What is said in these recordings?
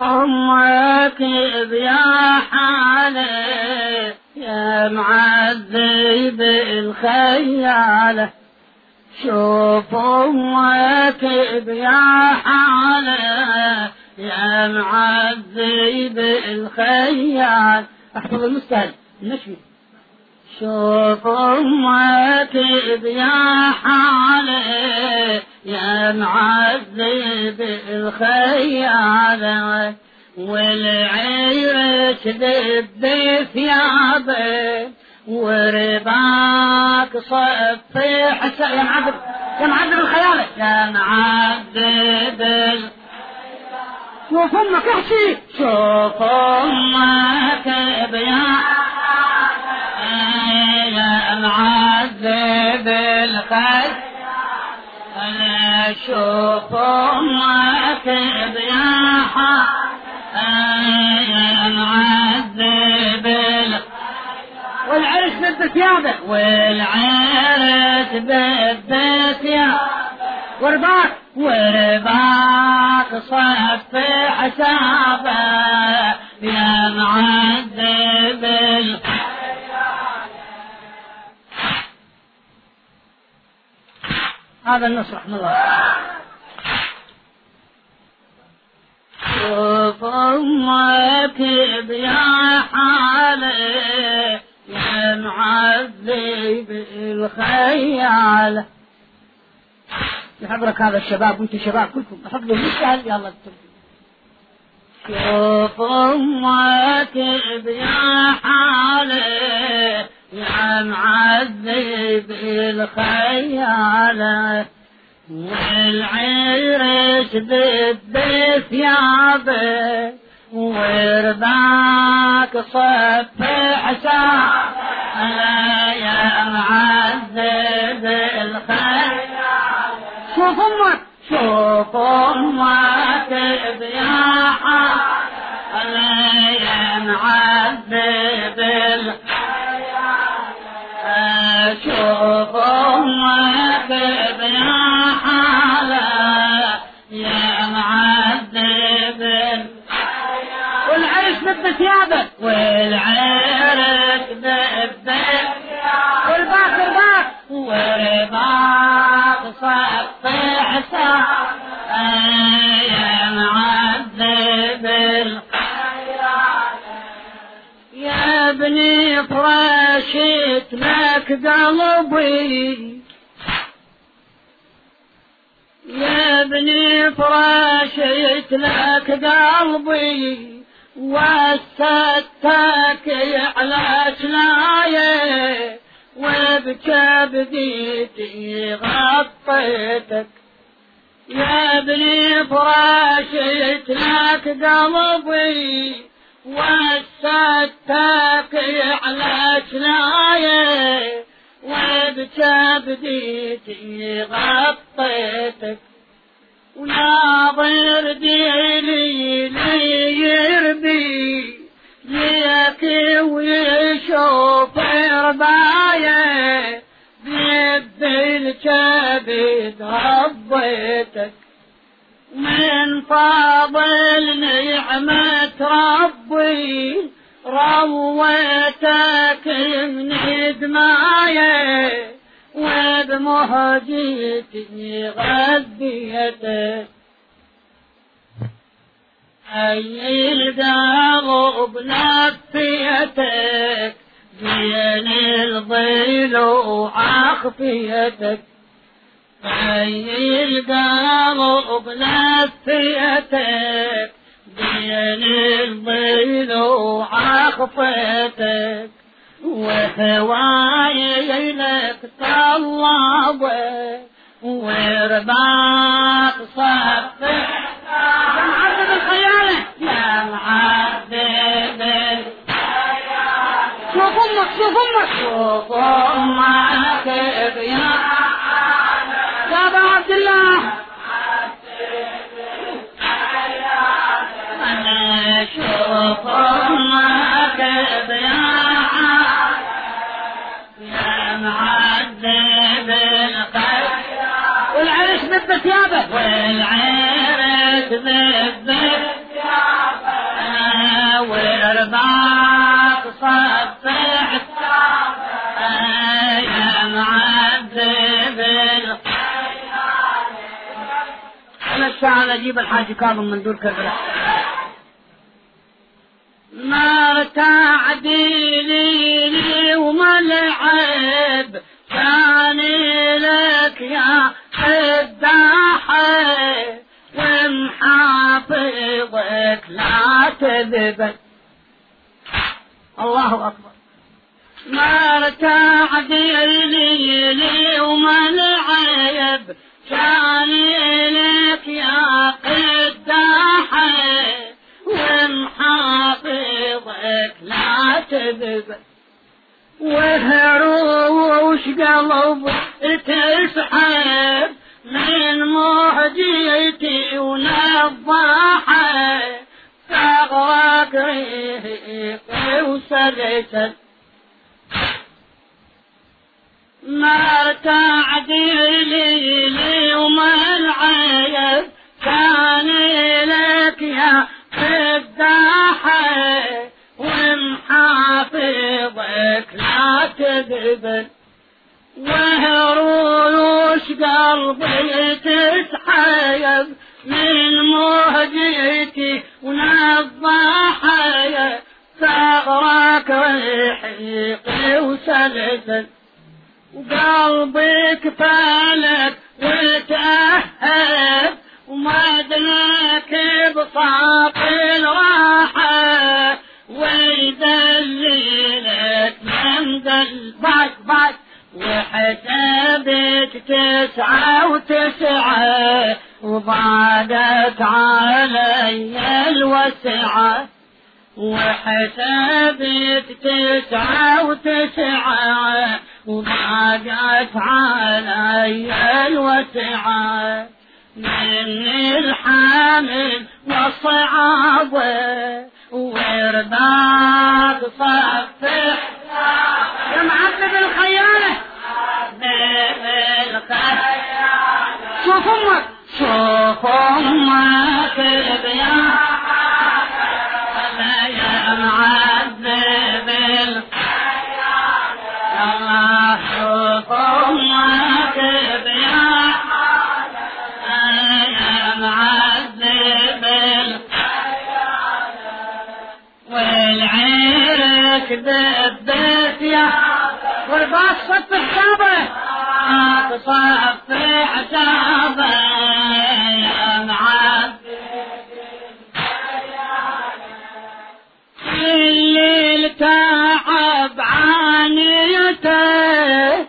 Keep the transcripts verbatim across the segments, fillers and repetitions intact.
أمك يا حالي يا معذب الخيالة، شوف أمك يا حالي يا معذب الخيال. احفظ المستهل النشوي. شوف أمك يا حالي يا معذب الخيال، والعيش ذب ثيابه ورباك صفي حسا. يا معذب يا معذب الخيال يا معذب الخيال. شوف أمك احكي. شوف أمك يا يا معذب الخيال، أنا شوف أمك يا يا معذب الخيال، والعرس بالثيابه والعرس بالثيابه ورباك ورباك صفي حسابه يا معذب الخيال. هذا النص رحمه الله. شوف أمك يا حالي يا معذب الخيال. يحضرك هذا الشباب وانتم شباب كلكم احفظوا المستهل. يلا شوف أمك يا حالي يا معذب الخيال، والعرس بالثيابه ورباك صفي حساب يا معذب الخيال. شوف أمك شوف أمك يا حالي يا معذب الخيال، شوف أمك يا حالي يا معذب الخيال، والعرس بالثيابه والعرس بالثيابه والباك رباك ورباك صفي حساب يا معذب الخيال. يا ابني فراشت لك قلبي، يا ابني فراشت لك قلبي وستك على شلايه وبكبديتي غطيتك. يا ابني فراشت لك قلبي وستك على شلايه وبكبديتي غطيتك، وناظر ديلي لي يربي ليك ويشوف ربايه بيد الكبد ربيتك، من فاضل نعمة ربي رويتك من دمايه وبمهجتي غذيتك. أي القلب نفيتك بين الظل وعخفيتك، أي القلب نفيتك بين الظل وعخفيتك، وهواي لك طلبه ورباك صفي يا معذب الخيالة يا معذب الخيالة. شوف أمك شوف أمك شوف أمك يا أبا عبد الله. أنا شوف أمك يا معذب الخيال، والعرس بالثيابه والعرس بالثيابه عشان اجيب الحاج كاظم من دور كبره. ما ارتعدي لي وما العيب ثاني لك يا الداحي ومحافظك لا تذبل. الله اكبر. ما ارتعدي لي وما العيب ثاني لك يا قداحي ومحافظك لا تذبل. وهروش قلب تسحب من مهجيتي ونضاحي تغرق ريقي وسلسل. ما ارتعدي لي لي وما العيب كان لك يا قداحي ومحافظك لا تذبل. وهروش قلبي تسحب من مهجتي ونضاحي تغرق ريحي وسلسل. وقلبك فالك وتأهب وما دناك بصاق الراحة ويدللك من دل بعد بعد. وحسبت تسعة وتسعة وضاقت علي الوسعة. وحسبت تسعة وتسعة وضاقت علي الوسعة من الحامل والصعابة ورباط صفح يا معذب الخيانة بالخيانة. شوف امك شوف امك يا يا معذب الخيانة. الله شوف امك يا معذب الخيانة. والعيرك دبت يا والباص صف حسابه تصف حسابه يا معذب الخيانة. الليل تعب عانيته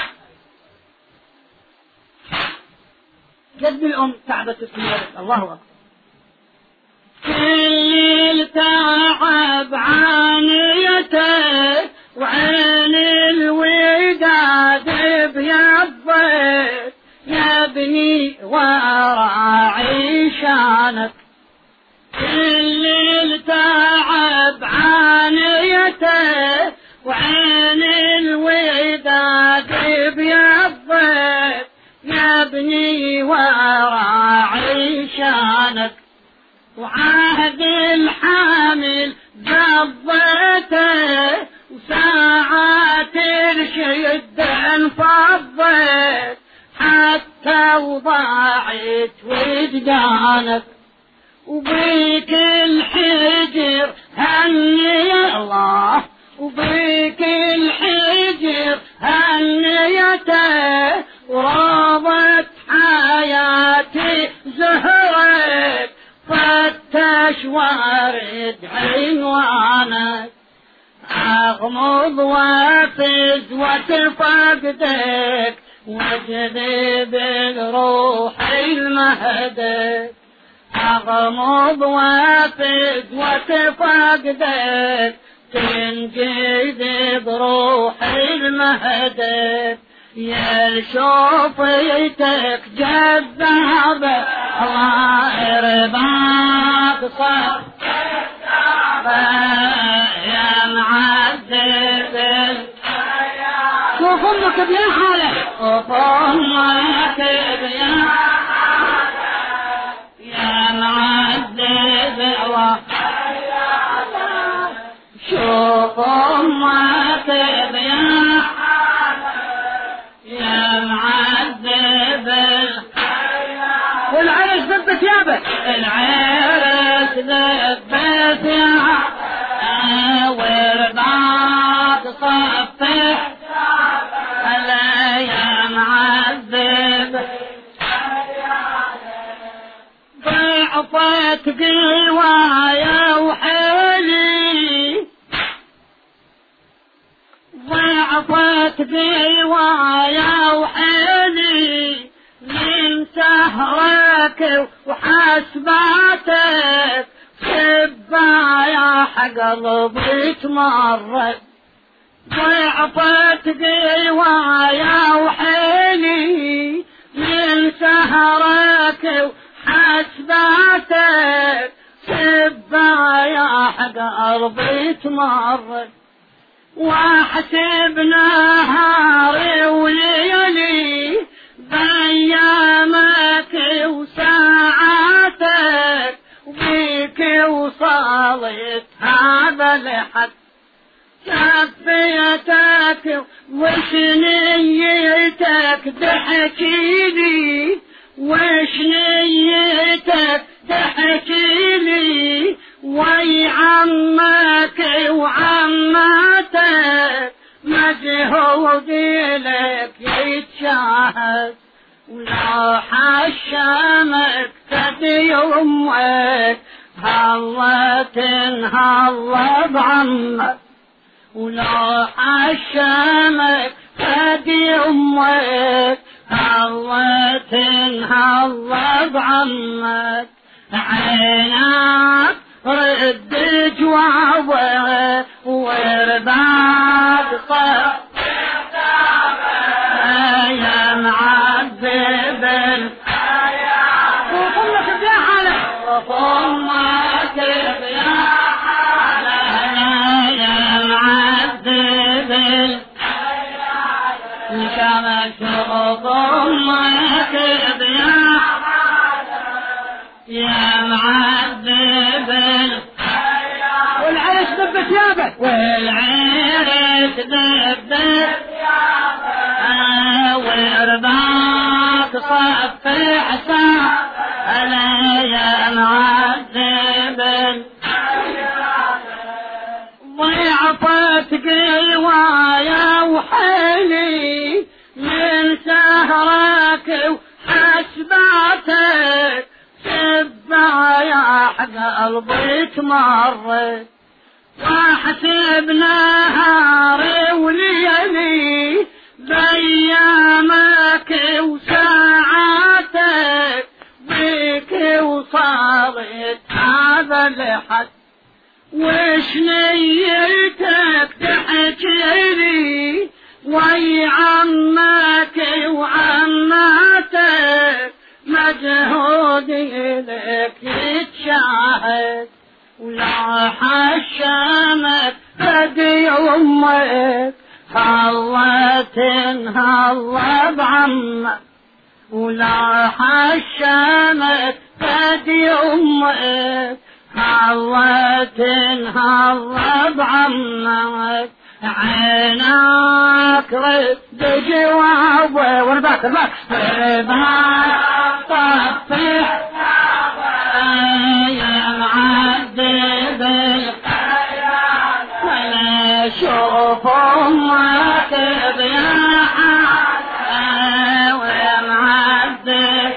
جد الأم تعبت السيارة. الله أكبر. الليل تعب عانيته وعين الوداد بيضت يا ابني وراعي شانك. الليل تعب عانيته وعين الوداد بيضت يا ابني وراعي شانك. وعهد الحامل ضبته وساعات الشد انفضت حتى وضاعت وجدانك. وبيك الحجر هني الله وبيك الحجر هنيته ورابط حياتي زهرك فتش وارد عنوانك. اغمض وافز وتفقدك واجذب الروح المهدك. اغمض وافز وتفقدك تنجذب روح المهدك. يا شوفيتك جذابة الله يرضاك صار يا معذب. شوف امك بيا حالة شوف امك بيا يا معذب الله. شوف امك بيا يا معذب والعيش ضبت يا ثيابه العرس لبس يا ورباط صفح هلا يا معذب ضعفت قوايا وحيلي ضعفت قوايا وحيلي من سهرك وحسباتك سبايا حق قلبي تمرد ضعفت قوايا وحيلي من سهرك وحسباتك سبايا حق قلبي تمرد واحسب نهاري وليلي بأيامك وساعاتك وبيك وصلت هذا الحد كفيتك وش نيتك تحكيلي وش نيتك تحكيلي وي عمك وعماتك مجهود لك يتشاهد ولا حشمك تدي امك هلا تنهلا بعمك ولا حشمك تدي امك هلا تنهلا بعمك عينك رد جوابه ورباط صف يا معذب وطمك يا حاله وطمك يا حاله يا معذب كما وطمك يا يا معذب والعرس دب ثيابك والعرس دب ثيابك والرباط صف حساب ألا يا معذب ضيعفت قوايا وحيلي من سهرك وحسباتك سبايا حق قلبي تمرد واحسب نهاري وليلي بأيامك وساعاتك بيك وصارت هذا الحد وش نيتك تحكيلي وي عمك وعماتك مجهودي لك يتشاهد ولا حشمك تدي امك هلا تنهلا بعمك ولا حشمك تدي امك هلا تنهلا بعمك عينك رد جوابه ورباك رباك رباك طفح يا معذب ولا شوف امك بياحة ويا معذب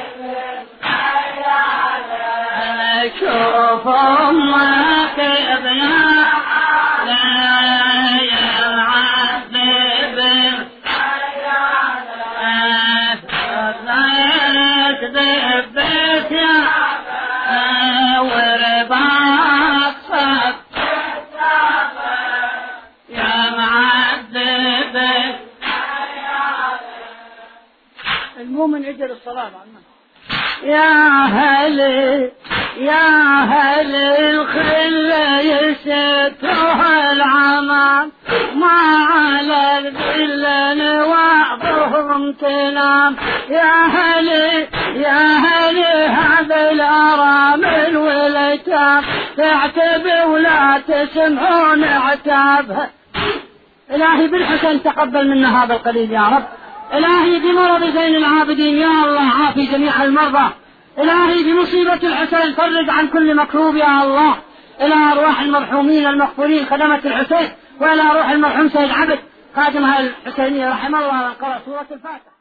ولا شوف امك بياحة المؤمن اجل الصلاة عنه. يا هلي يا هلي الخلة يسترها العمام ما على الذل وعظهم تنام يا هلي يا هلي هذا الارامل والأيتام تعتب ولا تسمعون عتابها. الهي بالحسن تقبل منا هذا القليل يا رب. الهي بمرض زين العابدين يا الله عافي جميع المرضى. إلهي بمصيبة الحسين فرج عن كل مكروب يا الله. إلى أرواح المرحومين المغفورين خدمة الحسين، وإلى روح المرحوم سيد عبد خادم الحسينية رحم الله، وقرأ سورة الفاتحة.